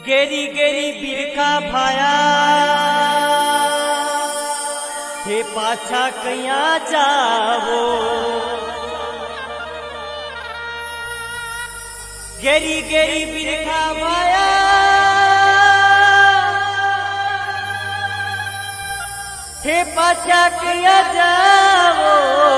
गेरी गेरी बिरखा भाया थे पाछा कया जावो। गेरी गेरी बिरखा भाया थे पाछा कया जावो।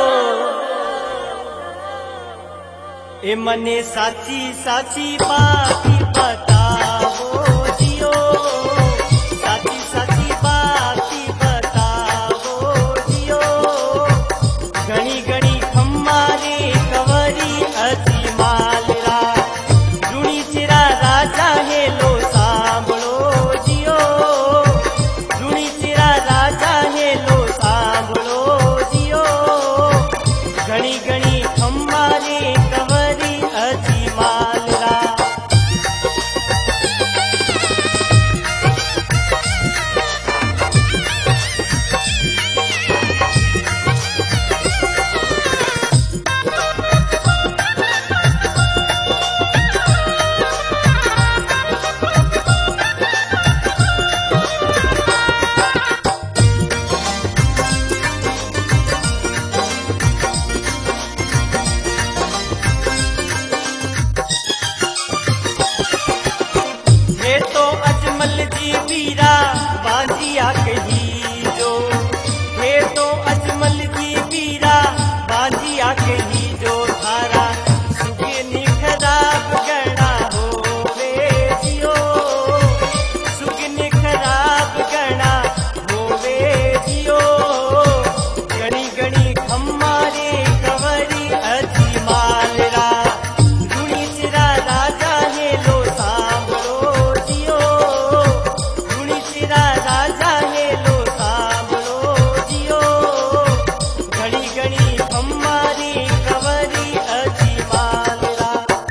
ए मने साची साची बात बतावो जियो, साची साची बात बतावो जियो। घणी घणी खम्मारे कवरी अजी मालरा जुणी चिरा राजा हेलो सांभळो जियो। जुणी चिरा राजा हेलो सांभळो जियो। घणी घणी खम्मारे कवरी अजी मालरा। वीरा बाजिया कही जो हे तो अजमल जी वीरा बाजिया कही जो। थारा सुगनी खराब गणा हो वे जियो, सुगनी खराब गणा हो वे जियो। गणी गणी खम्मारे कवरी अजी मालरा जुणी चिरा राजा हेलो सांभळो जियो। राजा हेलो सांभळो जियो। घणी घणी खम्मारी कवरी अजी मालरा।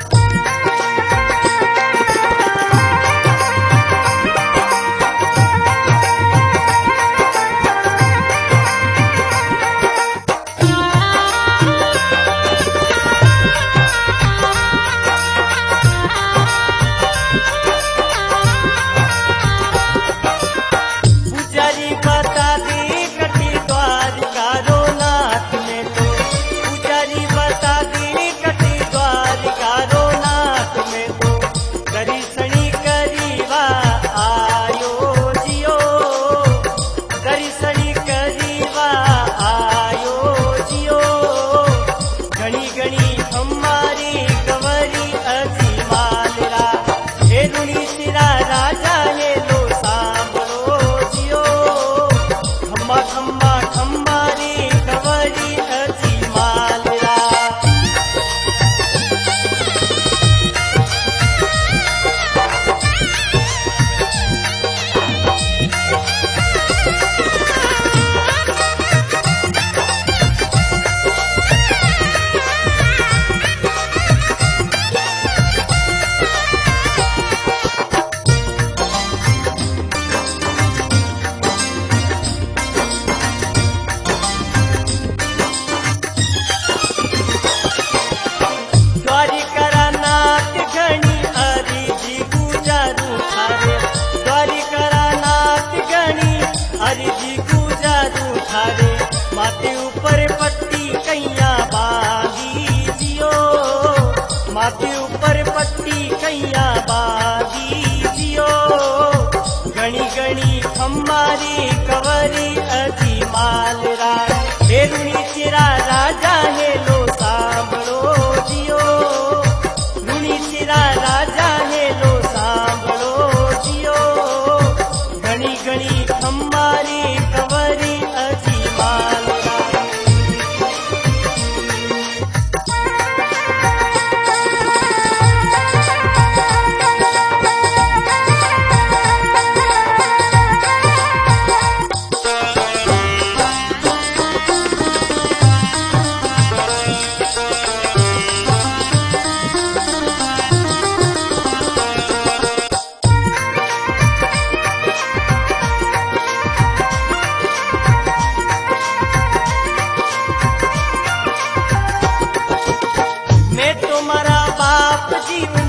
माथे ऊपर पट्टी कैया बांधी जियो, माथे ऊपर पट्टी कैया बांधी जियो। घणी घणी खम्मारी कवरी अजी मालरा रुणी चिरा राजा हेलो सांभळो जियो। रुणी चिरा राजा हेलो सांभळो जियो। घणी घणी खम्मारी कवरी अजी मालरा। मैं तुम्हारा बाप जी